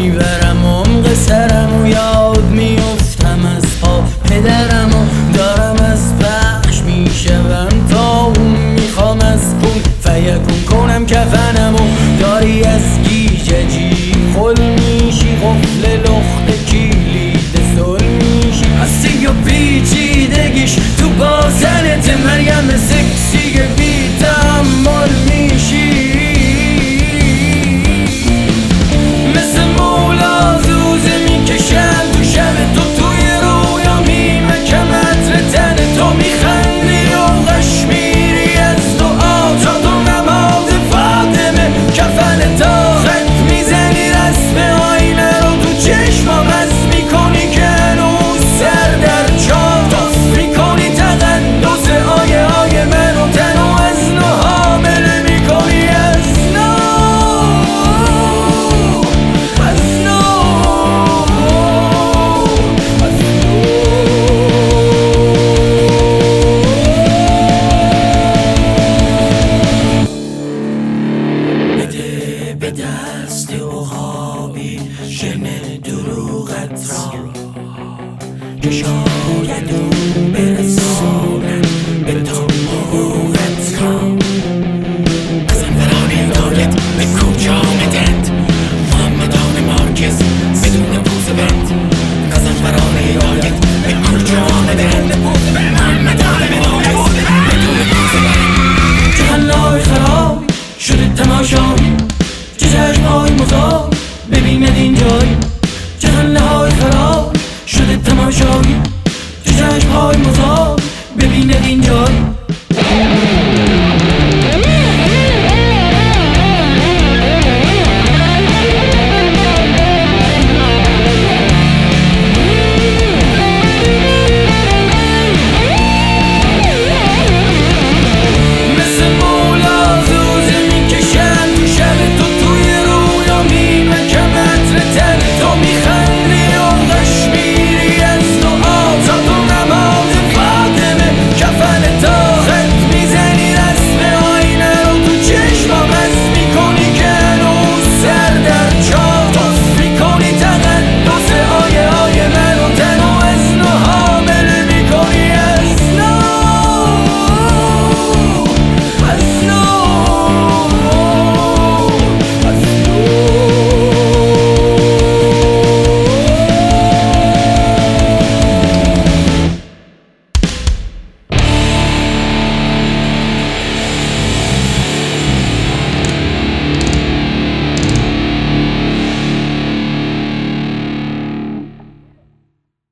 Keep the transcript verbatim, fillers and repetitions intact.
میبرم عمق سرم و یاد میفتم از پا پدرم و دارم از بخش میشوم تا اون میخوام از کن فیکون کنم کفنم و داری از گیجه جیب خل میشی قفل لخت کلید سل میشی هستی و پیچیدگیش تو بازنت مریم سکسی بی تحمل میشی مثل مولا زوزه میکشم تو شب تو توی رویا میمکم عطر تن تو میخندی و غش میری از دعا تا تو نماز فاطمه کفن تا خط میزنی رسم آینه رو تو چشمام از میکنی که هنوز سر در چاه دست میکنی تقدس آیه آیه من و تن و از نو حامله میکنی از نو از نو از نو بده به دست عقابی شن دروغت را که شاید اون برسانن به تو حقوقت را از انفران هدایت به کجا آمدند محمدان مارکز بدون پوز بند از انفران هدایت به کجا آمدند محمدان مارکز بدون پوز بند جهنهای خراب شده تماشایی چه چشمهای مزار ببیند این جایی جهنهای خراب شده تماشایی چه چشمهای مزار